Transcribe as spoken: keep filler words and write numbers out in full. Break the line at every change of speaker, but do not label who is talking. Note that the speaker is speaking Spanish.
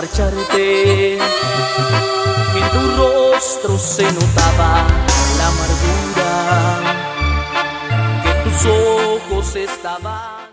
marcharte, en tu rostro se notaba la amargura, que tus ojos estaban